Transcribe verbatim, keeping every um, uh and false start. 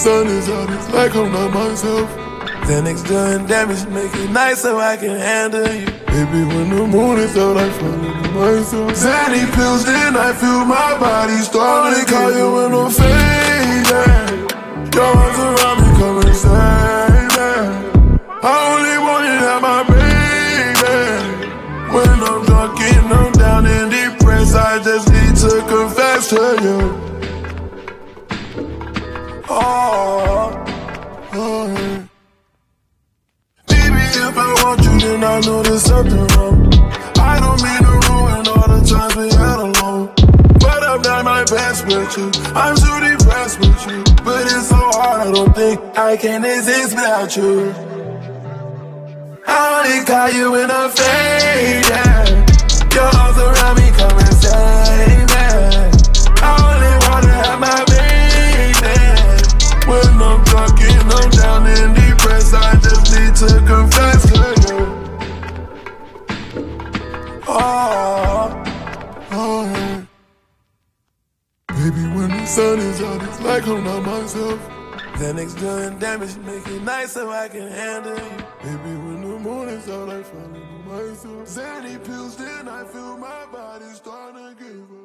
sun is out, it's like I'm not myself. Xanax doing damage, make it nice so I can handle you. Baby, when the moon is out, I fall into myself. Xanny pills, then I feel my body starting Only to call you when I'm fading. Your arms around me, come and save me. I only want you at my baby. When I'm drunk and I'm down and depressed, I just need to confess to you. Oh, Oh, yeah. baby, if I want you, then I know there's something wrong. I don't mean to ruin all the times we had alone, but I've done my best with you. I'm too depressed with you, but it's so hard, I don't think I can exist without you. I only call you when I'm fading. Your arms around me, come and save me. I only wanna have my baby. When I'm drunk and I'm down and depressed, I just need to confess to you. Oh, Oh, yeah. Baby, when the sun is out, it's like I'm not myself. Xanax doing damage, make it nice so I can handle you. Baby, when the moon is out, I fall into myself. Xanny pills, then I feel my body starting to give up.